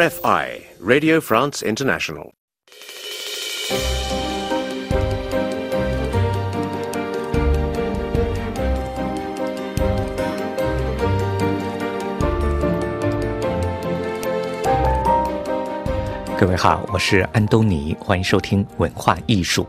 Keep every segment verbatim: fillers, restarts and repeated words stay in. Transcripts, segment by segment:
F I, Radio France International. 各位好，我是安东尼，欢迎收听文化艺术。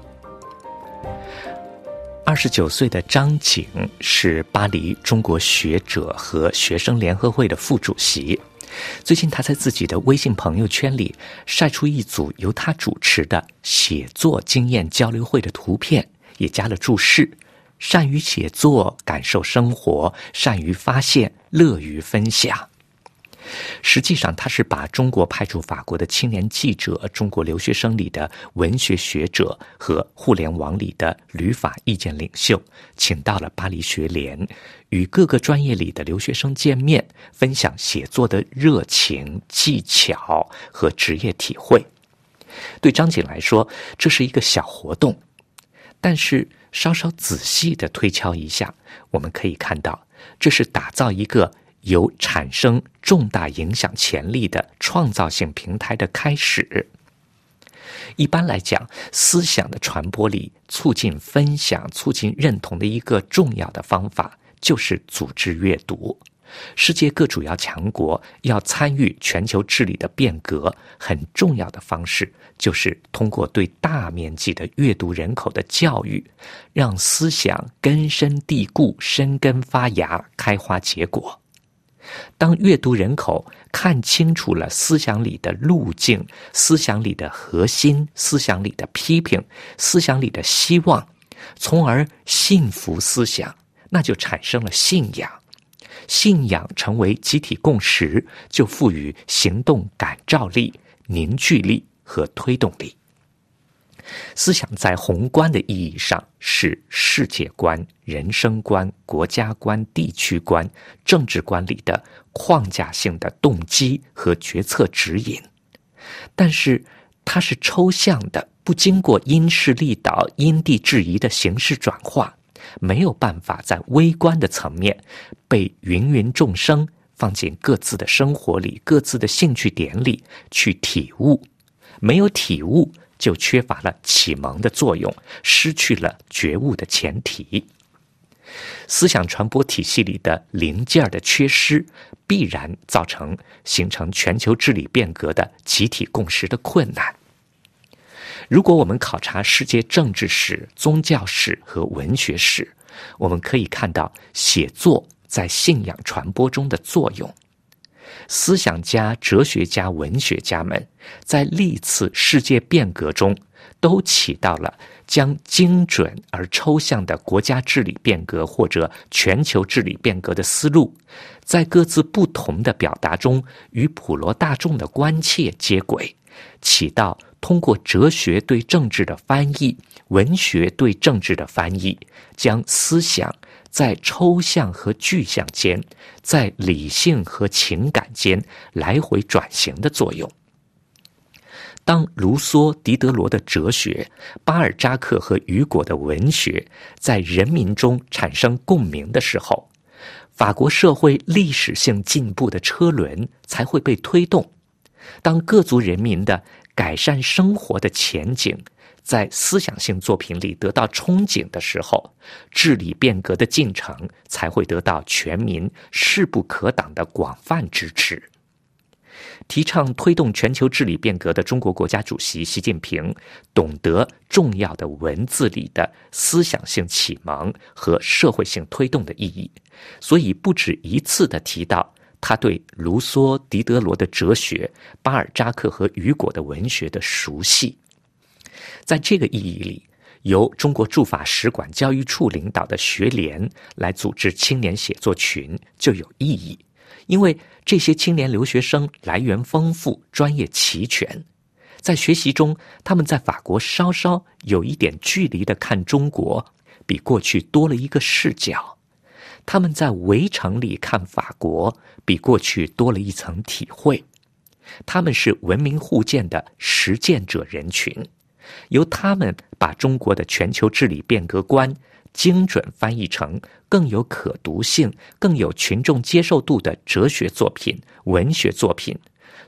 二十九岁的张景是巴黎中国学者和学生联合会的副主席。最近他在自己的微信朋友圈里晒出一组由他主持的写作经验交流会的图片，也加了注释：善于写作，感受生活，善于发现，乐于分享。实际上他是把中国派驻法国的青年记者、中国留学生里的文学学者和互联网里的旅法意见领袖请到了巴黎学联，与各个专业里的留学生见面，分享写作的热情、技巧和职业体会。对张景来说，这是一个小活动，但是稍稍仔细地推敲一下，我们可以看到，这是打造一个有产生重大影响潜力的创造性平台的开始。一般来讲，思想的传播里，促进分享、促进认同的一个重要的方法就是组织阅读。世界各主要强国要参与全球治理的变革，很重要的方式就是通过对大面积的阅读人口的教育，让思想根深蒂固、生根发芽、开花结果。当阅读人口看清楚了思想里的路径、思想里的核心、思想里的批评、思想里的希望，从而信服思想，那就产生了信仰。信仰成为集体共识，就赋予行动感召力、凝聚力和推动力。思想在宏观的意义上是世界观、人生观、国家观、地区观、政治观里的框架性的动机和决策指引，但是它是抽象的，不经过因势利导、因地制宜的形式转化，没有办法在微观的层面被芸芸众生放进各自的生活里、各自的兴趣点里去体悟。没有体悟，就缺乏了启蒙的作用，失去了觉悟的前提。思想传播体系里的零件的缺失，必然造成形成全球治理变革的集体共识的困难。如果我们考察世界政治史、宗教史和文学史，我们可以看到写作在信仰传播中的作用。思想家、哲学家、文学家们在历次世界变革中都起到了将精准而抽象的国家治理变革或者全球治理变革的思路，在各自不同的表达中与普罗大众的关切接轨，起到通过哲学对政治的翻译、文学对政治的翻译，将思想在抽象和具象间，在理性和情感间来回转型的作用。当卢梭、狄德罗的哲学、巴尔扎克和雨果的文学在人民中产生共鸣的时候，法国社会历史性进步的车轮才会被推动。当各族人民的改善生活的前景在思想性作品里得到憧憬的时候，治理变革的进程才会得到全民势不可挡的广泛支持。提倡推动全球治理变革的中国国家主席习近平懂得重要的文字里的思想性启蒙和社会性推动的意义，所以不止一次地提到他对卢梭、狄德罗的哲学、巴尔扎克和雨果的文学的熟悉。在这个意义里，由中国驻法使馆教育处领导的学联来组织青年写作群就有意义，因为这些青年留学生来源丰富，专业齐全。在学习中，他们在法国稍稍有一点距离地看中国，比过去多了一个视角。他们在围城里看法国，比过去多了一层体会。他们是文明互鉴的实践者人群，由他们把中国的全球治理变革观精准翻译成更有可读性、更有群众接受度的哲学作品、文学作品，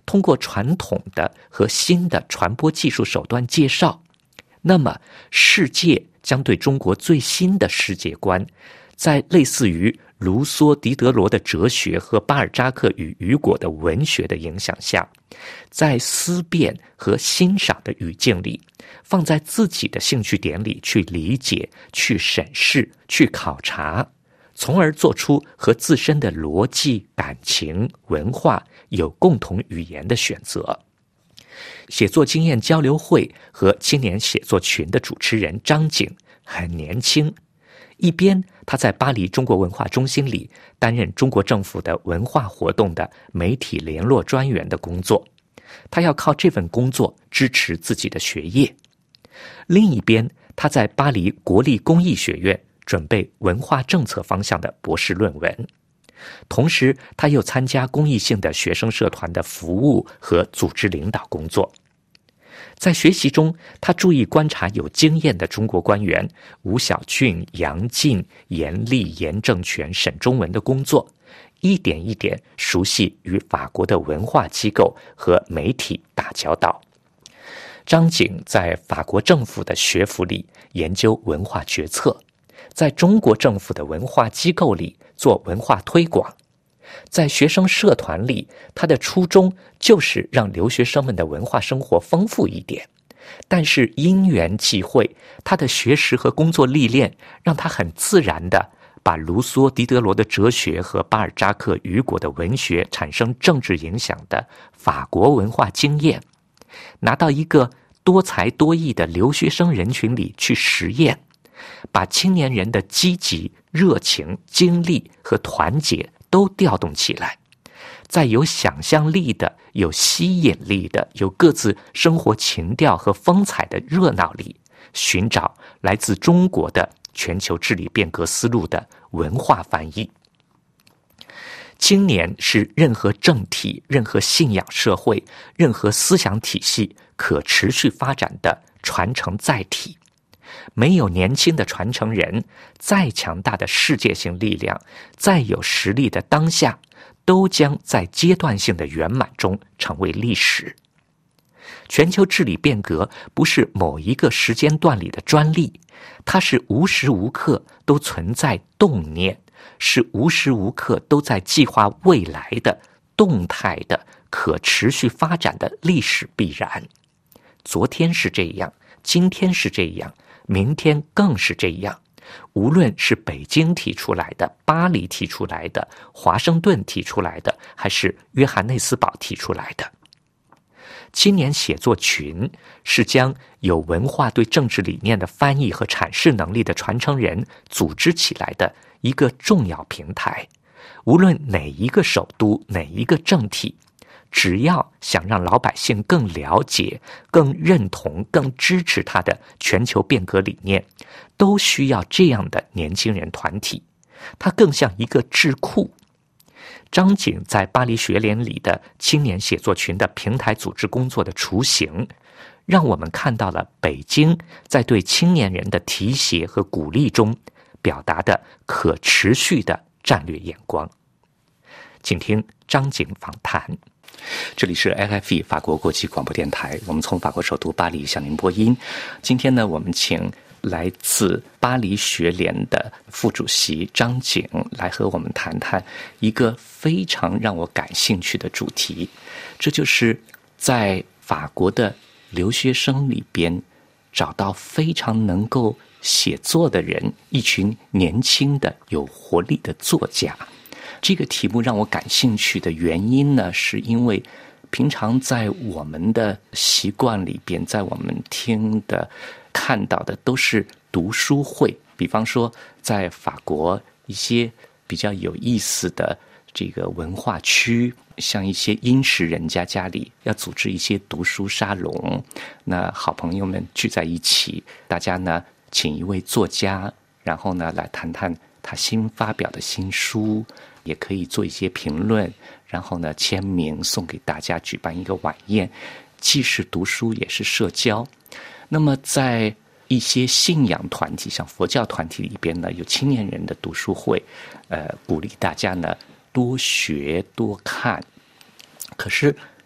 通过传统的和新的传播技术手段介绍，那么世界将对中国最新的世界观，在类似于卢梭、狄德罗的哲学和巴尔扎克与雨果的文学的影响下，在思辨和欣赏的语境里，放在自己的兴趣点里去理解、去审视、去考察，从而做出和自身的逻辑、感情、文化有共同语言的选择。写作经验交流会和青年写作群的主持人张景很年轻，一边他在巴黎中国文化中心里担任中国政府的文化活动的媒体联络专员的工作，他要靠这份工作支持自己的学业。另一边，他在巴黎国立工艺学院准备文化政策方向的博士论文，同时他又参加公益性的学生社团的服务和组织领导工作。在学习中，他注意观察有经验的中国官员吴小俊、杨进、严厉、严正全、沈中文的工作，一点一点熟悉与法国的文化机构和媒体打交道。张景在法国政府的学府里研究文化决策，在中国政府的文化机构里做文化推广，在学生社团里，他的初衷就是让留学生们的文化生活丰富一点。但是因缘际会，他的学识和工作历练让他很自然地把卢梭、狄德罗的哲学和巴尔扎克、雨果的文学产生政治影响的法国文化经验，拿到一个多才多艺的留学生人群里去实验，把青年人的积极、热情、精力和团结都调动起来，在有想象力的、有吸引力的、有各自生活情调和风采的热闹里，寻找来自中国的全球治理变革思路的文化翻译。青年是任何政体、任何信仰社会、任何思想体系可持续发展的传承载体。没有年轻的传承人，再强大的世界性力量，再有实力的当下，都将在阶段性的圆满中成为历史。全球治理变革不是某一个时间段里的专利，它是无时无刻都存在动念，是无时无刻都在计划未来的动态的可持续发展的历史必然。昨天是这样，今天是这样，明天更是这样。无论是北京提出来的、巴黎提出来的、华盛顿提出来的，还是约翰内斯堡提出来的。青年写作群是将有文化对政治理念的翻译和阐释能力的传承人组织起来的一个重要平台。无论哪一个首都、哪一个政体，只要想让老百姓更了解、更认同、更支持他的全球变革理念，都需要这样的年轻人团体。它更像一个智库。张景在巴黎学联里的青年写作群的平台组织工作的雏形，让我们看到了北京在对青年人的提携和鼓励中表达的可持续的战略眼光。请听张景访谈。这里是 F F E 法国国际广播电台，我们从法国首都巴黎向您播音。今天呢，我们请来自巴黎学联的副主席张景来和我们谈谈一个非常让我感兴趣的主题，这就是在法国的留学生里边找到非常能够写作的人，一群年轻的有活力的作家。这个题目让我感兴趣的原因呢，是因为平常在我们的习惯里边，在我们听的看到的都是读书会，比方说在法国一些比较有意思的这个文化区，像一些殷实人家家里要组织一些读书沙龙，那好朋友们聚在一起，大家呢请一位作家，然后呢来谈谈他新发表的新书，也可以做一些评论，然后呢签名送给大家，举办一个晚宴，既是读书也是社交。那么在一些信仰团体，像佛教团体里边呢，有青年人的读书会，呃，鼓励大家呢多学多看。可是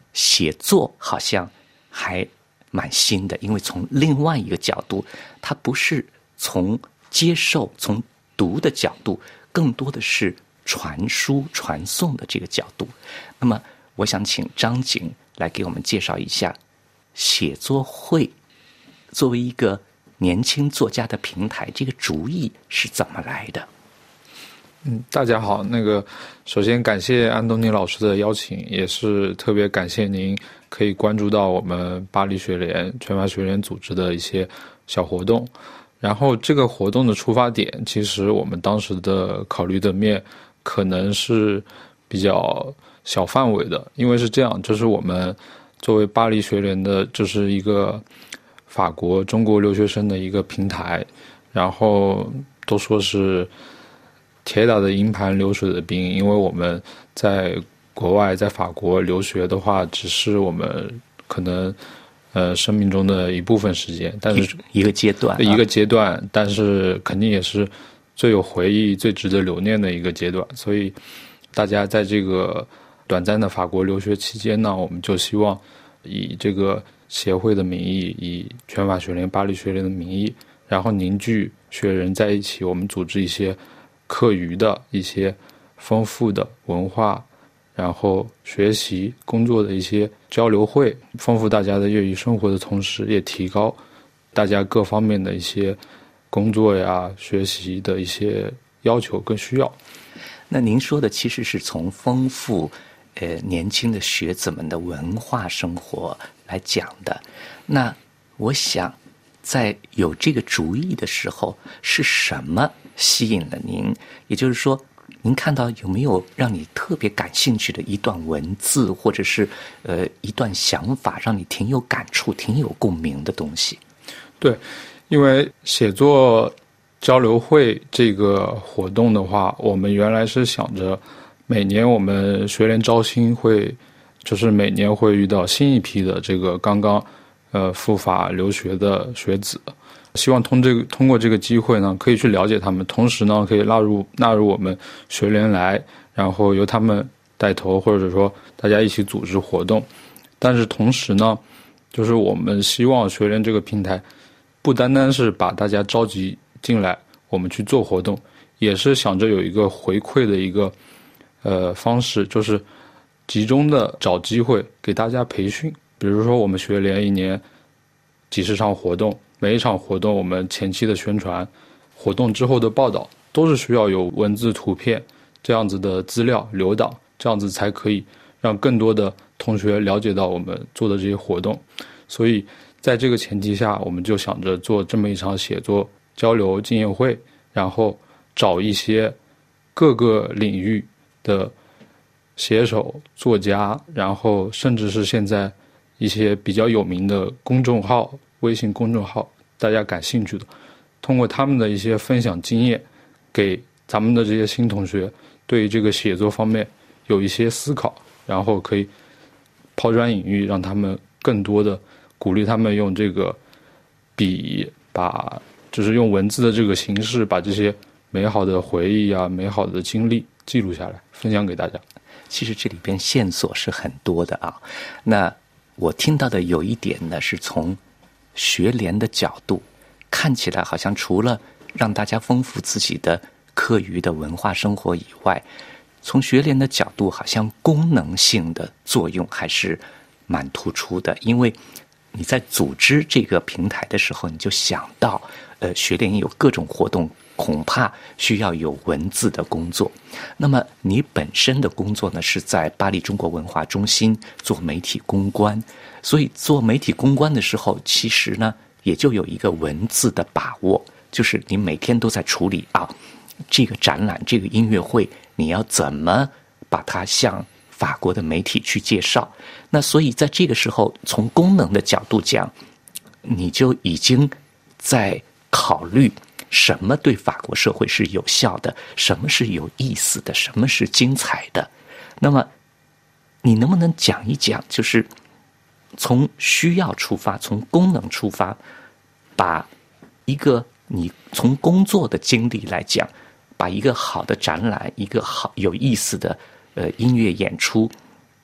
写作好像还蛮新的，因为从另外一个角度，它不是从接受、从读的角度，更多的是传输、传送的这个角度。那么，我想请张景来给我们介绍一下写作会作为一个年轻作家的平台，这个主意是怎么来的？ 嗯，大家好，那个首先感谢安东尼老师的邀请，也是特别感谢您可以关注到我们巴黎学联全法学联组织的一些小活动。然后这个活动的出发点，其实我们当时的考虑的面可能是比较小范围的，因为是这样，就是我们作为巴黎学联的，就是一个法国中国留学生的一个平台，然后都说是铁打的营盘流水的兵，因为我们在国外在法国留学的话，只是我们可能呃生命中的一部分时间，但是一个阶段、啊、 一个阶段，但是肯定也是最有回忆最值得留念的一个阶段。所以大家在这个短暂的法国留学期间呢，我们就希望以这个协会的名义，以全法学联巴黎学联的名义，然后凝聚学人在一起，我们组织一些课余的一些丰富的文化，然后学习工作的一些交流会，丰富大家的业余生活的同时，也提高大家各方面的一些工作呀学习的一些要求跟需要。 那您说的其实是从丰富呃年轻的学子们的文化生活来讲的。那我想在有这个主意的时候，是什么吸引了您？也就是说，您看到有没有让你特别感兴趣的一段文字，或者是呃一段想法，让你挺有感触、挺有共鸣的东西？ 对，因为写作交流会这个活动的话，我们原来是想着每年我们学联招新会，就是每年会遇到新一批的这个刚刚呃赴法留学的学子，希望通这个通过这个机会呢，可以去了解他们，同时呢，可以纳入纳入我们学联来，然后由他们带头，或者说大家一起组织活动。但是同时呢，就是我们希望学联这个平台，不单单是把大家召集进来，我们去做活动，也是想着有一个回馈的一个呃方式，就是集中的找机会给大家培训。比如说我们学联一年几十场活动，每一场活动我们前期的宣传，活动之后的报道，都是需要有文字图片这样子的资料留档，这样子才可以让更多的同学了解到我们做的这些活动。所以在这个前提下，我们就想着做这么一场写作交流经验会，然后找一些各个领域的写手作家，然后甚至是现在一些比较有名的公众号，微信公众号，大家感兴趣的，通过他们的一些分享经验，给咱们的这些新同学对于这个写作方面有一些思考，然后可以抛砖引玉，让他们更多的鼓励他们用这个笔，把就是用文字的这个形式，把这些美好的回忆啊、美好的经历记录下来，分享给大家。 其实这里边线索是很多的啊。那我听到的有一点呢，是从学联的角度，看起来好像除了让大家丰富自己的课余的文化生活以外，从学联的角度，好像功能性的作用还是蛮突出的。因为你在组织这个平台的时候，你就想到，呃，学联有各种活动，恐怕需要有文字的工作。那么你本身的工作呢，是在巴黎中国文化中心做媒体公关，所以做媒体公关的时候，其实呢也就有一个文字的把握，就是你每天都在处理啊，这个展览、这个音乐会，你要怎么把它向法国的媒体去介绍。那所以在这个时候，从功能的角度讲，你就已经在考虑什么对法国社会是有效的，什么是有意思的，什么是精彩的。那么你能不能讲一讲，就是从需要出发，从功能出发，把一个你从工作的经历来讲，把一个好的展览，一个好有意思的呃音乐演出，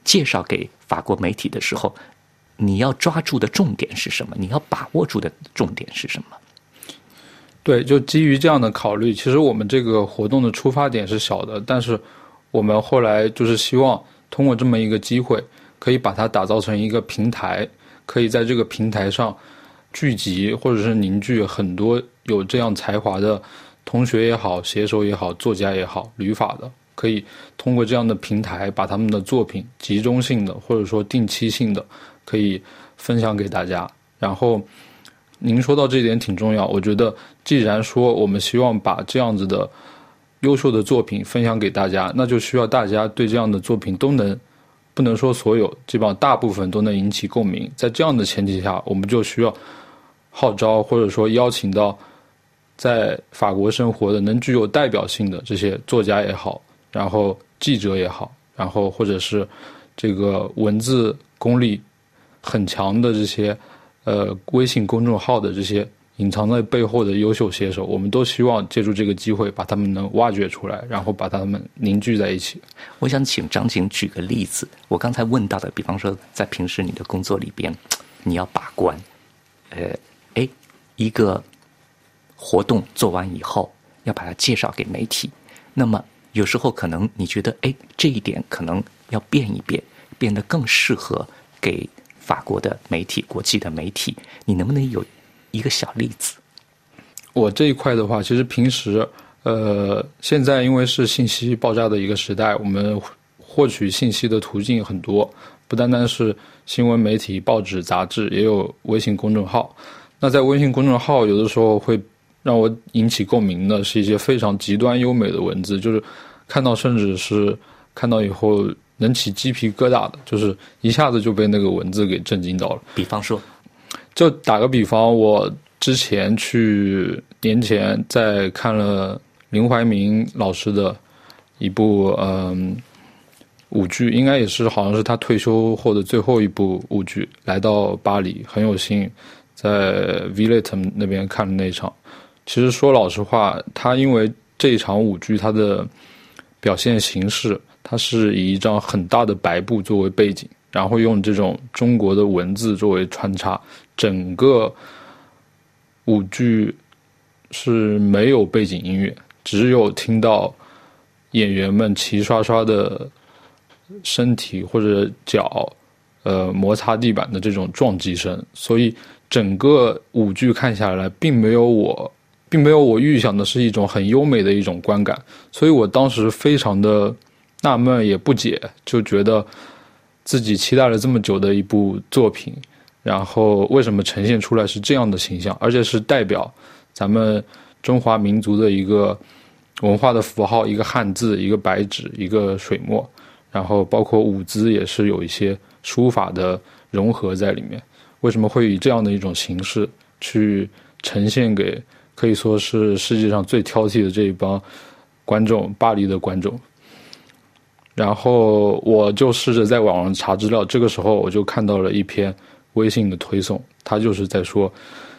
介绍给法国媒体的时候，你要抓住的重点是什么？你要把握住的重点是什么？ 对，就基于这样的考虑，其实我们这个活动的出发点是小的，但是我们后来就是希望通过这么一个机会，可以把它打造成一个平台，可以在这个平台上聚集或者是凝聚很多有这样才华的同学也好、写手也好、作家也好、旅法的，可以通过这样的平台把他们的作品集中性的或者说定期性的可以分享给大家。然后您说到这一点挺重要，我觉得既然说我们希望把这样子的优秀的作品分享给大家，那就需要大家对这样的作品都能，不能说所有，基本上大部分都能引起共鸣。在这样的前提下，我们就需要号召或者说邀请到在法国生活的能具有代表性的这些作家也好，然后记者也好，然后或者是这个文字功力很强的这些呃微信公众号的这些隐藏在背后的优秀写手，我们都希望借助这个机会把他们能挖掘出来，然后把他们凝聚在一起。 我想请张景举个例子，我刚才问到的，比方说在平时你的工作里边，你要把关，呃，哎，一个活动做完以后，要把它介绍给媒体，那么有时候可能你觉得，哎，这一点可能要变一变，变得更适合给法国的媒体、国际的媒体，你能不能有一个小例子？ 我这一块的话，其实平时呃，现在因为是信息爆炸的一个时代，我们获取信息的途径很多，不单单是新闻媒体、报纸、杂志，也有微信公众号。那在微信公众号，有的时候会让我引起共鸣的是一些非常极端优美的文字，就是看到甚至是看到以后能起鸡皮疙瘩的，就是一下子就被那个文字给震惊到了。 比方说， 就打个比方，我之前去年前在看了林怀民老师的一部嗯舞剧，应该也是好像是他退休后的最后一部舞剧，来到巴黎，很有幸在 Villette 那边看了那场。其实说老实话，他因为这一场舞剧它的表现形式，它是以一张很大的白布作为背景，然后用这种中国的文字作为穿插，整个舞剧是没有背景音乐，只有听到演员们齐刷刷的身体或者脚呃摩擦地板的这种撞击声，所以整个舞剧看下来并没有我并没有我预想的是一种很优美的一种观感，所以我当时非常的纳闷也不解，就觉得自己期待了这么久的一部作品，然后为什么呈现出来是这样的形象，而且是代表咱们中华民族的一个文化的符号，一个汉字，一个白纸，一个水墨，然后包括舞姿也是有一些书法的融合在里面，为什么会以这样的一种形式去呈现给可以说是世界上最挑剔的这一帮观众，巴黎的观众。然后我就试着在网上查资料，这个时候我就看到了一篇微信的推送，他就是在说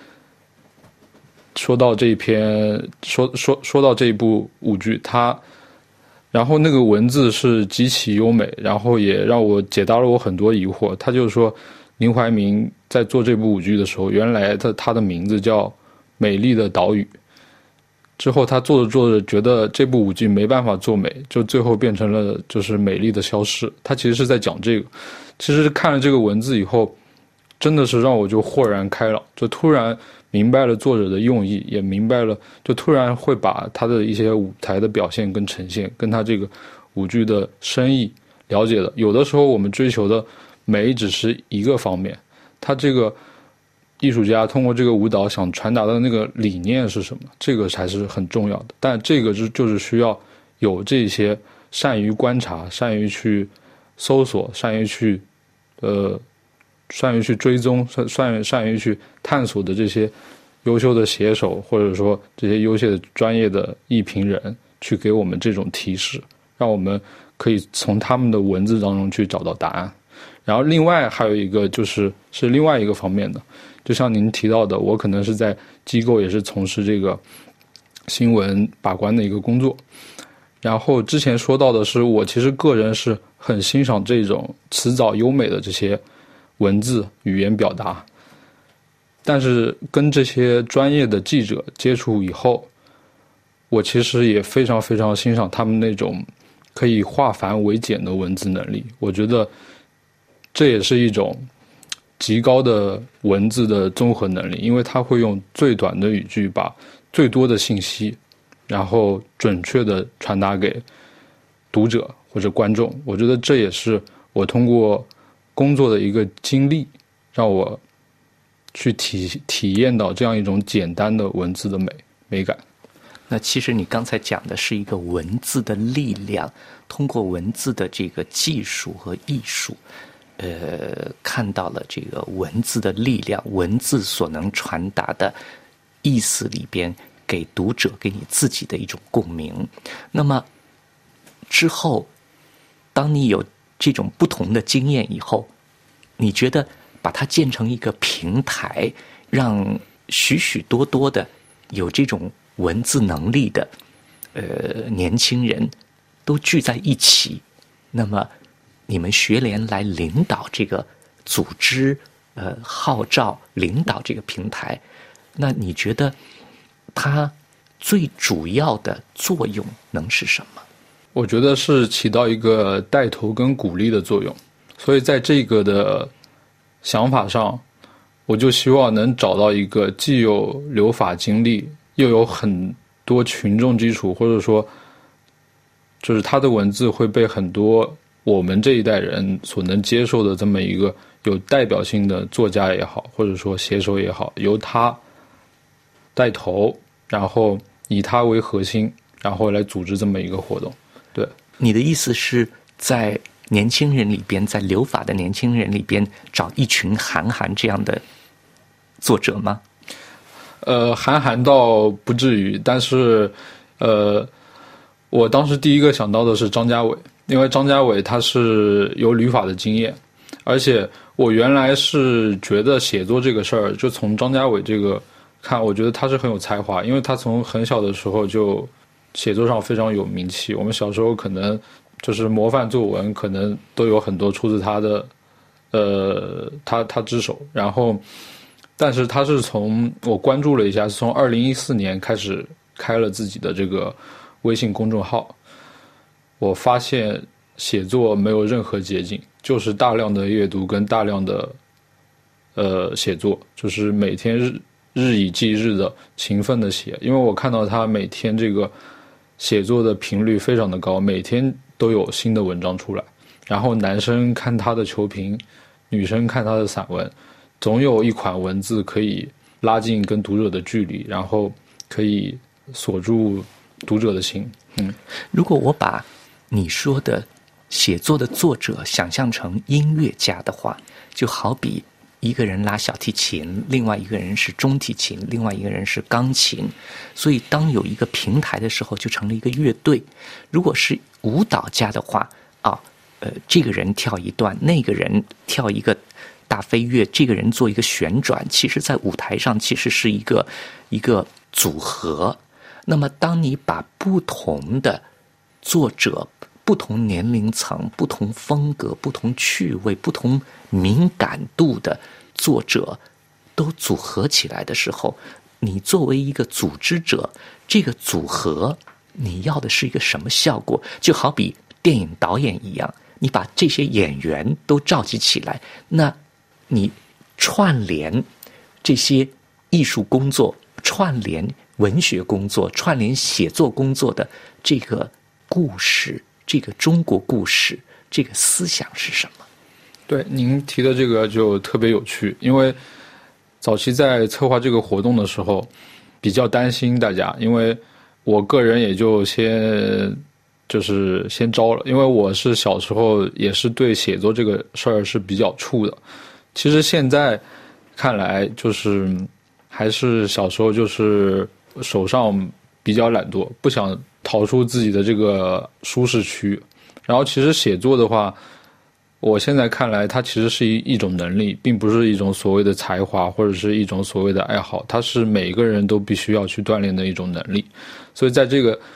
说到这一篇说说说到这一部舞剧，他然后那个文字是极其优美，然后也让我解答了我很多疑惑。他就说林怀民在做这部舞剧的时候，原来他他的名字叫美丽的岛屿，之后他做着做着觉得这部舞剧没办法做美，就最后变成了就是美丽的消失。他其实是在讲这个，其实看了这个文字以后，真的是让我就豁然开朗，就突然明白了作者的用意，也明白了，就突然会把他的一些舞台的表现跟呈现跟他这个舞剧的深意了解了。有的时候我们追求的美只是一个方面，他这个艺术家通过这个舞蹈想传达的那个理念是什么，这个才是很重要的。但这个就就是需要有这些善于观察、善于去搜索、善于去呃善于去追踪、善善善于去探索的这些优秀的写手，或者说这些优秀的专业的艺评人，去给我们这种提示，让我们可以从他们的文字当中去找到答案。然后另外还有一个就是是另外一个方面的，就像您提到的，我可能是在机构也是从事这个新闻把关的一个工作。然后之前说到的是，我其实个人是很欣赏这种辞藻优美的这些文字语言表达。但是跟这些专业的记者接触以后，我其实也非常非常欣赏他们那种可以化繁为简的文字能力。我觉得这也是一种极高的文字的综合能力，因为他会用最短的语句把最多的信息然后准确的传达给读者或者观众。我觉得这也是我通过工作的一个经历，让我去体体验到这样一种简单的文字的美美感。 那其实你刚才讲的是一个文字的力量，通过文字的这个技术和艺术，呃，看到了这个文字的力量，文字所能传达的意思里边，给读者给你自己的一种共鸣。那么之后，当你有这种不同的经验以后，你觉得把它建成一个平台，让许许多多的有这种文字能力的呃年轻人都聚在一起，那么你们学联来领导这个组织，呃号召领导这个平台，那你觉得它最主要的作用能是什么？ 我觉得是起到一个带头跟鼓励的作用。所以在这个的想法上，我就希望能找到一个既有留法经历又有很多群众基础，或者说就是他的文字会被很多我们这一代人所能接受的这么一个有代表性的作家也好，或者说写手也好，由他带头，然后以他为核心，然后来组织这么一个活动。对， 你的意思是在年轻人里边，在留法的年轻人里边找一群韩寒这样的作者吗？ 呃，韩寒倒不至于，但是呃，我当时第一个想到的是张家伟，因为张家伟他是有旅法的经验，而且我原来是觉得写作这个事儿，就从张家伟这个看，我觉得他是很有才华，因为他从很小的时候就写作上非常有名气。我们小时候可能就是模范作文，可能都有很多出自他的，呃，他他之手。然后，但是他是从我关注了一下，是从二零一四年开始开了自己的这个微信公众号。我发现写作没有任何捷径，就是大量的阅读跟大量的呃写作，就是每天日日以继日的勤奋的写。因为我看到他每天这个写作的频率非常的高，每天都有新的文章出来，然后男生看他的球评，女生看他的散文，总有一款文字可以拉近跟读者的距离，然后可以锁住读者的心。嗯， 如果我把你说的写作的作者想象成音乐家的话，就好比一个人拉小提琴，另外一个人是中提琴，另外一个人是钢琴，所以当有一个平台的时候就成了一个乐队。如果是舞蹈家的话啊，呃，这个人跳一段，那个人跳一个大飞跃，这个人做一个旋转，其实在舞台上其实是一个一个组合。那么当你把不同的作者、不同年龄层、不同风格、不同趣味、不同敏感度的作者都组合起来的时候，你作为一个组织者，这个组合你要的是一个什么效果？就好比电影导演一样，你把这些演员都召集起来，那你串联这些艺术工作、串联文学工作、串联写作工作的这个故事，这个中国故事，这个思想是什么？ 对，您提的这个就特别有趣，因为早期在策划这个活动的时候比较担心大家，因为我个人也就先就是先招了，因为我是小时候也是对写作这个事儿是比较怵的。其实现在看来，就是还是小时候就是手上比较懒惰，不想逃出自己的这个舒适区。然后其实写作的话，我现在看来它其实是一一种能力，并不是一种所谓的才华或者是一种所谓的爱好，它是每个人都必须要去锻炼的一种能力。所以在这个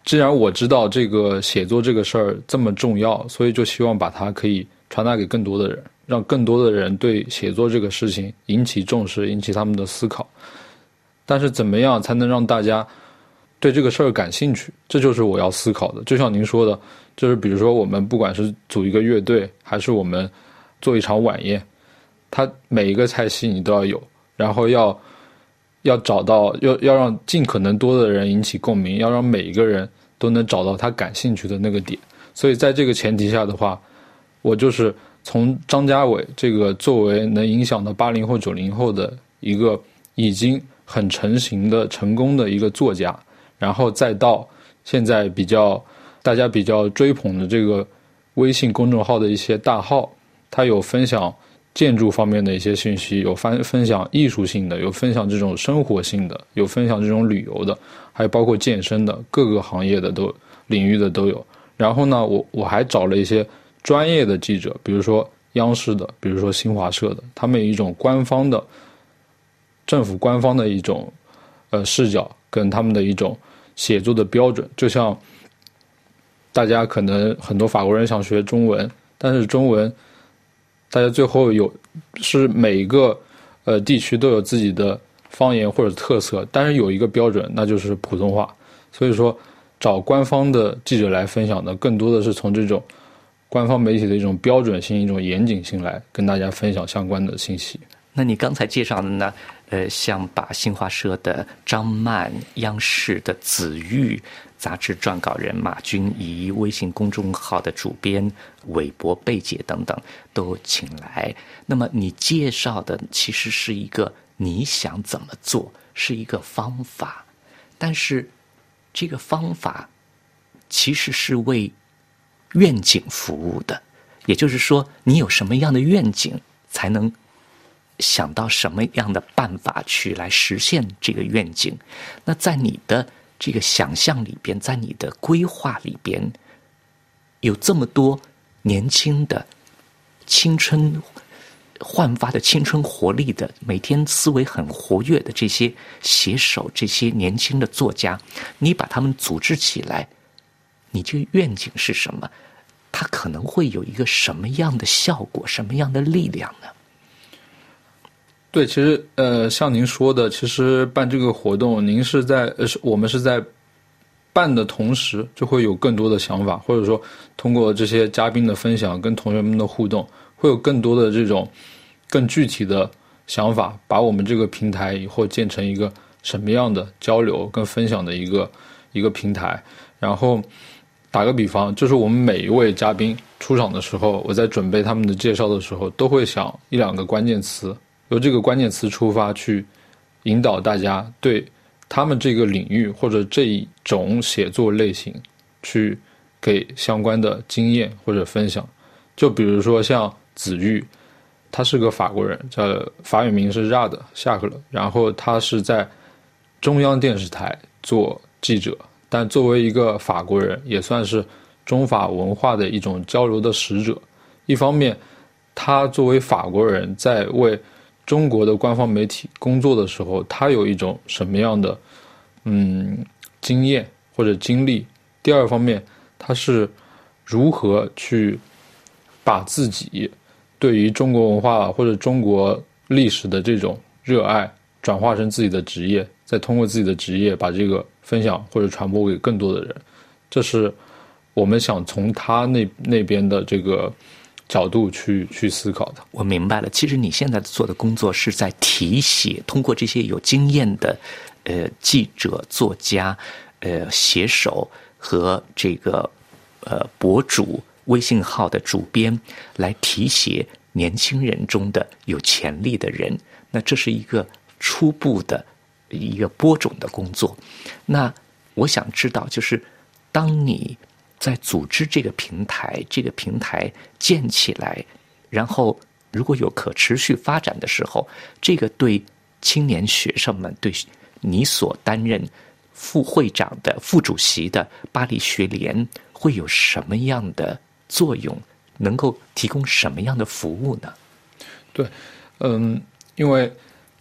既然我知道这个写作这个事儿这么重要，所以就希望把它可以传达给更多的人，让更多的人对写作这个事情引起重视，引起他们的思考。但是怎么样才能让大家对这个事儿感兴趣，这就是我要思考的。就像您说的，就是比如说我们不管是组一个乐队，还是我们做一场晚宴，它每一个菜系你都要有，然后要要找到要要让尽可能多的人引起共鸣，要让每一个人都能找到他感兴趣的那个点。所以在这个前提下的话，我就是从张家伟这个作为能影响到八零后九零后的一个已经很成型的成功的一个作家，然后再到现在比较大家比较追捧的这个微信公众号的一些大号，他有分享建筑方面的一些信息，有分分享艺术性的，有分享这种生活性的，有分享这种旅游的，还有包括健身的，各个行业的都领域的都有。然后呢，我我还找了一些专业的记者，比如说央视的，比如说新华社的，他们有一种官方的政府官方的一种呃视角跟他们的一种写作的标准。就像大家可能很多法国人想学中文，但是中文大家最后有是每一个呃地区都有自己的方言或者特色，但是有一个标准，那就是普通话。所以说找官方的记者来分享的，更多的是从这种官方媒体的一种标准性、一种严谨性来跟大家分享相关的信息。 那你刚才介绍的呢，呃，像把新华社的张曼、央视的子玉、杂志撰稿人马君怡、微信公众号的主编韦博、贝姐等等都请来。那么你介绍的其实是一个你想怎么做，是一个方法，但是这个方法其实是为愿景服务的。也就是说，你有什么样的愿景，才能想到什么样的办法去来实现这个愿景。那在你的这个想象里边，在你的规划里边，有这么多年轻的青春焕发的青春活力的，每天思维很活跃的这些写手，这些年轻的作家，你把他们组织起来，你这个愿景是什么？它可能会有一个什么样的效果，什么样的力量呢？ 对，其实呃，像您说的，其实办这个活动，您是在呃，我们是在办的同时，就会有更多的想法，或者说通过这些嘉宾的分享，跟同学们的互动，会有更多的这种更具体的想法，把我们这个平台以后建成一个什么样的交流跟分享的一个一个平台。然后打个比方，就是我们每一位嘉宾出场的时候，我在准备他们的介绍的时候，都会想一两个关键词，由这个关键词出发，去引导大家对他们这个领域或者这一种写作类型去给相关的经验或者分享。就比如说像子玉，他是个法国人，叫法语名是 Rad 夏克勒，然后他是在中央电视台做记者，但作为一个法国人，也算是中法文化的一种交流的使者。一方面，他作为法国人在为中国的官方媒体工作的时候，他有一种什么样的嗯经验或者经历。第二方面，他是如何去把自己对于中国文化或者中国历史的这种热爱转化成自己的职业，再通过自己的职业把这个分享或者传播给更多的人。这是我们想从他那那边的这个角度去去思考的。 我明白了，其实你现在做的工作是在题写，通过这些有经验的呃记者、作家、呃写手和这个呃博主、微信号的主编来题写年轻人中的有潜力的人。那这是一个初步的一个播种的工作。那我想知道，就是当你在组织这个平台，这个平台建起来，然后如果有可持续发展的时候，这个对青年学生们，对你所担任副会长的、副主席的巴黎学联会有什么样的作用？能够提供什么样的服务呢？ 对，嗯，因为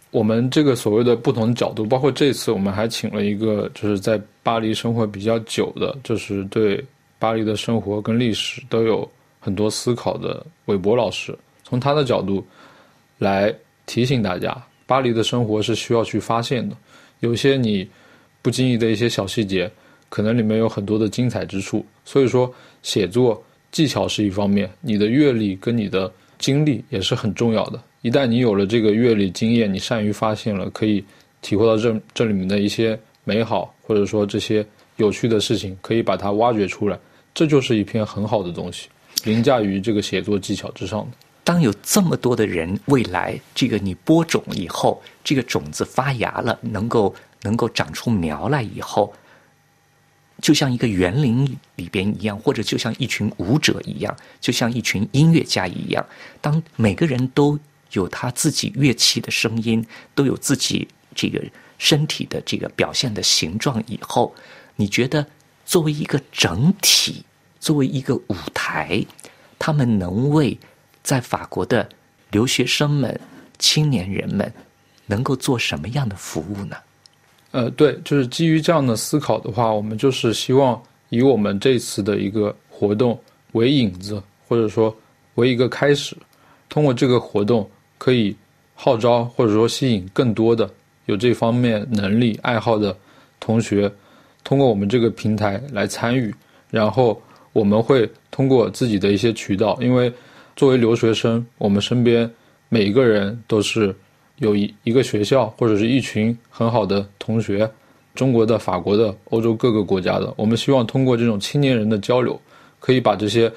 我们这个所谓的不同角度，包括这次我们还请了一个就是在巴黎生活比较久的，就是对巴黎的生活跟历史都有很多思考的韦伯老师，从他的角度来提醒大家，巴黎的生活是需要去发现的，有些你不经意的一些小细节，可能里面有很多的精彩之处。所以说写作技巧是一方面，你的阅历跟你的经历也是很重要的。一旦你有了这个阅历经验，你善于发现了，可以体会到这这里面的一些美好，或者说这些有趣的事情，可以把它挖掘出来，这就是一篇很好的东西，凌驾于这个写作技巧之上的。 当有这么多的人，未来这个你播种以后，这个种子发芽了，能够能够长出苗来以后，就像一个园林里边一样，或者就像一群舞者一样，就像一群音乐家一样，当每个人都有他自己乐器的声音，都有自己这个身体的这个表现的形状以后，你觉得作为一个整体，作为一个舞台，他们能为在法国的留学生们、青年人们能够做什么样的服务呢？ 呃，对，就是基于这样的思考的话，我们就是希望以我们这次的一个活动为引子，或者说为一个开始，通过这个活动可以号召或者说吸引更多的有这方面能力爱好的同学，通过我们这个平台来参与，然后我们会通过自己的一些渠道，因为作为留学生，我们身边每一个人都是有一一个学校或者是一群很好的同学，中国的、法国的、欧洲各个国家的，我们希望通过这种青年人的交流，可以把这些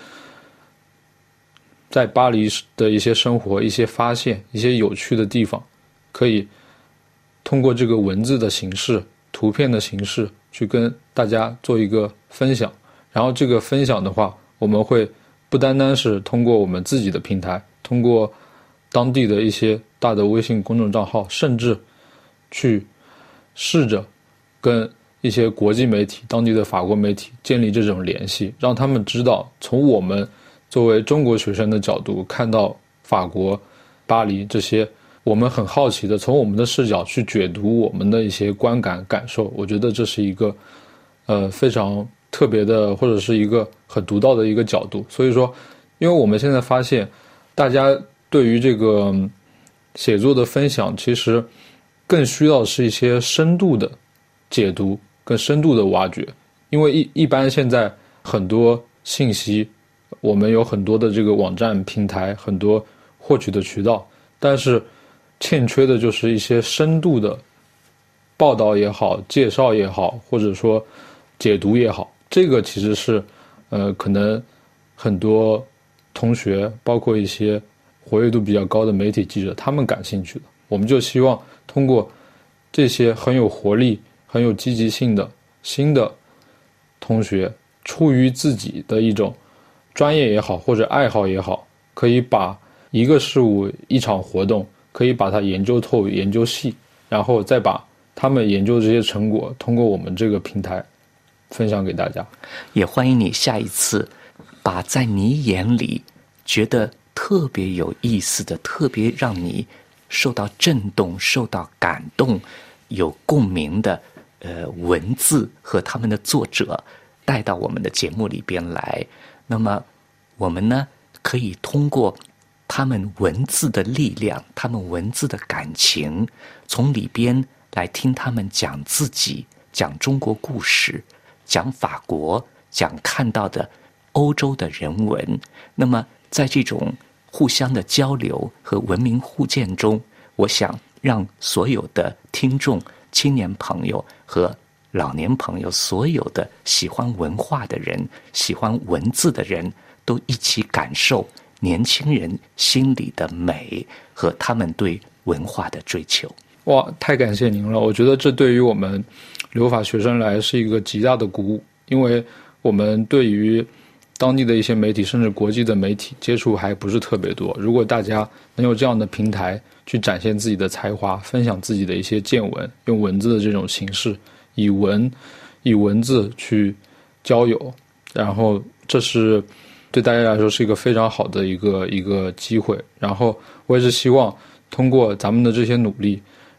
在巴黎的一些生活、一些发现、一些有趣的地方，可以通过这个文字的形式、图片的形式去跟大家做一个分享。然后这个分享的话，我们会不单单是通过我们自己的平台，通过当地的一些大的微信公众账号，甚至去试着跟一些国际媒体、当地的法国媒体建立这种联系，让他们知道从我们作为中国学生的角度看到法国、巴黎这些我们很好奇的，从我们的视角去解读我们的一些观感感受。我觉得这是一个呃非常特别的，或者是一个很独到的一个角度。所以说，因为我们现在发现大家对于这个写作的分享，其实更需要是一些深度的解读，更深度的挖掘。因为一一般现在很多信息，我们有很多的这个网站平台，很多获取的渠道，但是欠缺的就是一些深度的报道也好，介绍也好，或者说解读也好，这个其实是呃可能很多同学，包括一些活跃度比较高的媒体记者，他们感兴趣的。我们就希望通过这些很有活力、很有积极性的新的同学，出于自己的一种专业也好或者爱好也好，可以把一个事物、一场活动，可以把它研究透、研究细，然后再把他们研究的这些成果通过我们这个平台分享给大家。 也欢迎你下一次把在你眼里觉得特别有意思的、特别让你受到震动、受到感动、有共鸣的呃文字和他们的作者带到我们的节目里边来。那么我们呢，可以通过他们文字的力量，他们文字的感情，从里边来听他们讲自己，讲中国故事，讲法国，讲看到的欧洲的人文。那么在这种互相的交流和文明互鉴中，我想让所有的听众、青年朋友和老年朋友，所有的喜欢文化的人、喜欢文字的人，都一起感受年轻人心里的美和他们对文化的追求。 哇，太感谢您了！我觉得这对于我们留法学生来是一个极大的鼓舞，因为我们对于当地的一些媒体，甚至国际的媒体接触还不是特别多。如果大家能有这样的平台去展现自己的才华，分享自己的一些见闻，用文字的这种形式，以文以文字去交友，然后这是对大家来说是一个非常好的一个一个机会。然后我也是希望通过咱们的这些努力，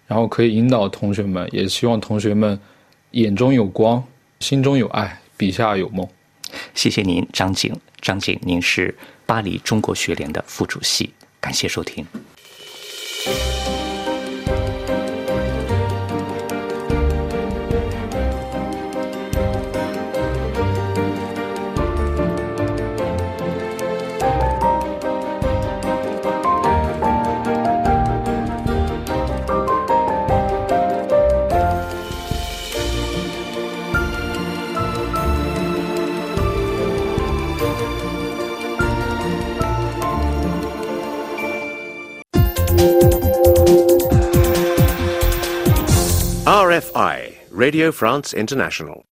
然后可以引导同学们，也希望同学们眼中有光，心中有爱，笔下有梦。 谢谢您，张景。张景，您是巴黎中国学联的副主席，感谢收听。 R F I, Radio France International.